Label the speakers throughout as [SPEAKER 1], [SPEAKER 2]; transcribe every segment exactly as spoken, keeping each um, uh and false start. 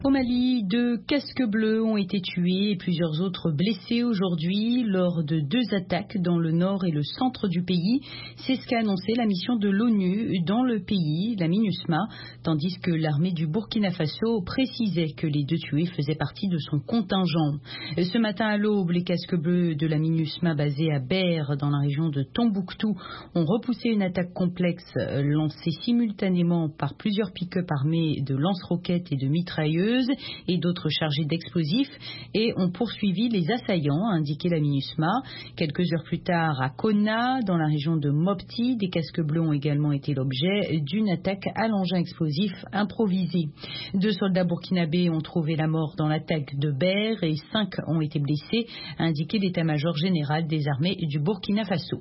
[SPEAKER 1] Au Mali, deux casques bleus ont été tués et plusieurs autres blessés aujourd'hui lors de deux attaques dans le nord et le centre du pays. C'est ce qu'a annoncé la mission de l'ONU dans le pays, la MINUSMA, tandis que l'armée du Burkina Faso précisait que les deux tués faisaient partie de son contingent. Ce matin à l'aube, les casques bleus de la MINUSMA basés à Ber, dans la région de Tombouctou, ont repoussé une attaque complexe lancée simultanément par plusieurs pick-up armés de lance-roquettes et de mitrailleuses et d'autres chargés d'explosifs et ont poursuivi les assaillants, a indiqué la MINUSMA. Quelques heures plus tard, à Konna, dans la région de Mopti, des casques bleus ont également été l'objet d'une attaque à l'engin explosif improvisé. Deux soldats burkinabés ont trouvé la mort dans l'attaque de Ber et cinq ont été blessés, a indiqué l'état-major général des armées du Burkina Faso.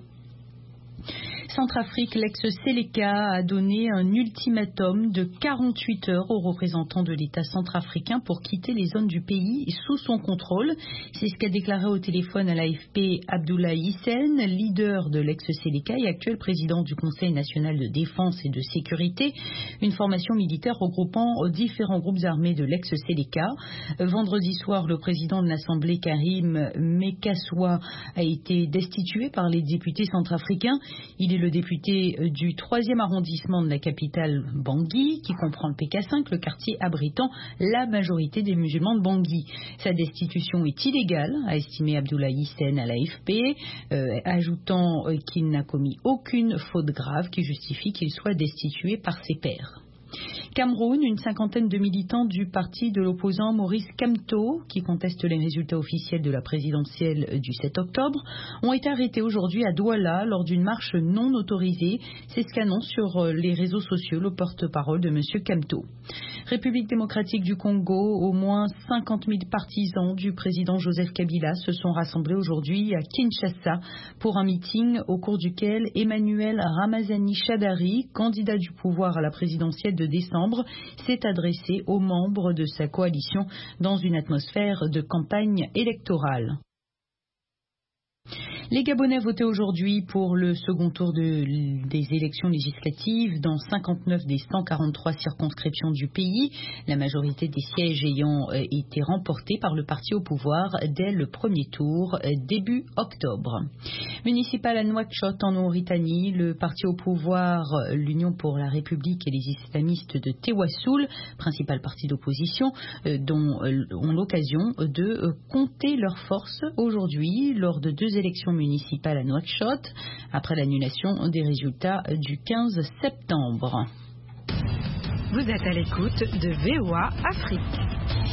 [SPEAKER 1] Centrafrique, l'ex-Seleka a donné un ultimatum de quarante-huit heures aux représentants de l'État centrafricain pour quitter les zones du pays sous son contrôle. C'est ce qu'a déclaré au téléphone à l'A F P Abdoulaye Hissène, leader de l'ex-Seleka et actuel président du Conseil national de défense et de sécurité, une formation militaire regroupant différents groupes armés de l'ex-Seleka. Vendredi soir, le président de l'Assemblée, Karim Mekassoua, a été destitué par les députés centrafricains. Il est le député du troisième arrondissement de la capitale Bangui, qui comprend le P K cinq, le quartier abritant la majorité des musulmans de Bangui. Sa destitution est illégale, a estimé Abdoulaye Hissène à l'A F P, euh, ajoutant euh, qu'il n'a commis aucune faute grave qui justifie qu'il soit destitué par ses pairs. Cameroun, une cinquantaine de militants du parti de l'opposant Maurice Kamto, qui conteste les résultats officiels de la présidentielle du sept octobre, ont été arrêtés aujourd'hui à Douala lors d'une marche non autorisée. C'est ce qu'annonce sur les réseaux sociaux le porte-parole de M. Kamto. République démocratique du Congo, au moins cinquante mille partisans du président Joseph Kabila se sont rassemblés aujourd'hui à Kinshasa pour un meeting au cours duquel Emmanuel Ramazani Shadari, candidat du pouvoir à la présidentielle de décembre, s'est adressé aux membres de sa coalition dans une atmosphère de campagne électorale. Les Gabonais votaient aujourd'hui pour le second tour de, des élections législatives dans cinquante-neuf des cent quarante-trois circonscriptions du pays, la majorité des sièges ayant été remportés par le parti au pouvoir dès le premier tour début octobre. Municipal à Nouakchott en Mauritanie, le parti au pouvoir, l'Union pour la République et les islamistes de Tewassoul, principal parti d'opposition, dont ont l'occasion de compter leurs forces aujourd'hui lors de deux élections municipale à Nouakchott, après l'annulation des résultats du quinze septembre.
[SPEAKER 2] Vous êtes à l'écoute de V O A Afrique.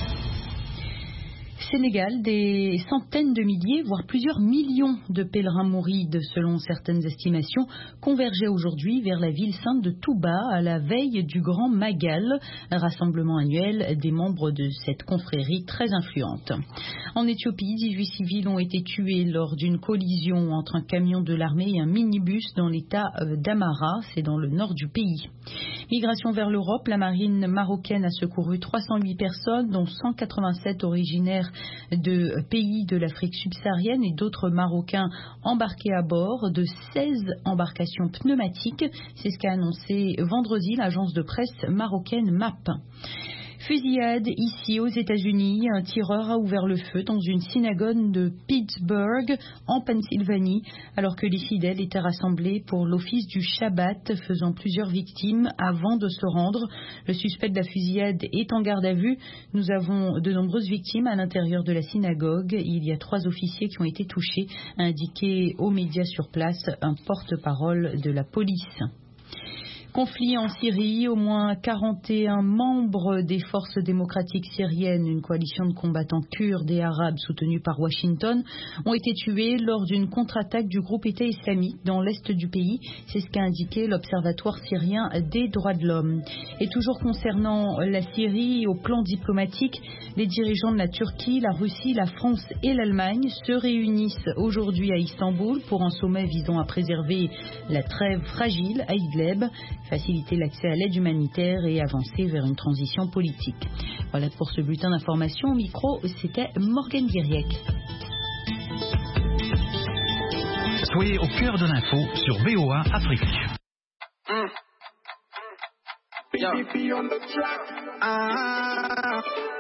[SPEAKER 1] Sénégal, des centaines de milliers, voire plusieurs millions de pèlerins mourides, selon certaines estimations, convergeaient aujourd'hui vers la ville sainte de Touba à la veille du Grand Magal, un rassemblement annuel des membres de cette confrérie très influente. En Éthiopie, dix-huit civils ont été tués lors d'une collision entre un camion de l'armée et un minibus dans l'état d'Amara, c'est dans le nord du pays. Migration vers l'Europe, la marine marocaine a secouru trois cent huit personnes, dont cent quatre-vingt-sept originaires de pays de l'Afrique subsaharienne et d'autres Marocains embarqués à bord de seize embarcations pneumatiques. C'est ce qu'a annoncé vendredi l'agence de presse marocaine M A P. Fusillade ici aux États-Unis, un tireur a ouvert le feu dans une synagogue de Pittsburgh en Pennsylvanie alors que les fidèles étaient rassemblés pour l'office du Shabbat, faisant plusieurs victimes avant de se rendre. Le suspect de la fusillade est en garde à vue. Nous avons de nombreuses victimes à l'intérieur de la synagogue. Il y a trois officiers qui ont été touchés, a indiqué aux médias sur place un porte-parole de la police. Conflit en Syrie, au moins quarante et un membres des forces démocratiques syriennes, une coalition de combattants kurdes et arabes soutenus par Washington, ont été tués lors d'une contre-attaque du groupe État islamique dans l'est du pays. C'est ce qu'a indiqué l'Observatoire syrien des droits de l'homme. Et toujours concernant la Syrie, au plan diplomatique, les dirigeants de la Turquie, la Russie, la France et l'Allemagne se réunissent aujourd'hui à Istanbul pour un sommet visant à préserver la trêve fragile à Idlib, faciliter l'accès à l'aide humanitaire et avancer vers une transition politique. Voilà pour ce bulletin d'information. Au micro, c'était Morgane Guiriec.
[SPEAKER 3] Soyez au cœur de l'info sur V O A Afrique. Mm. Yeah.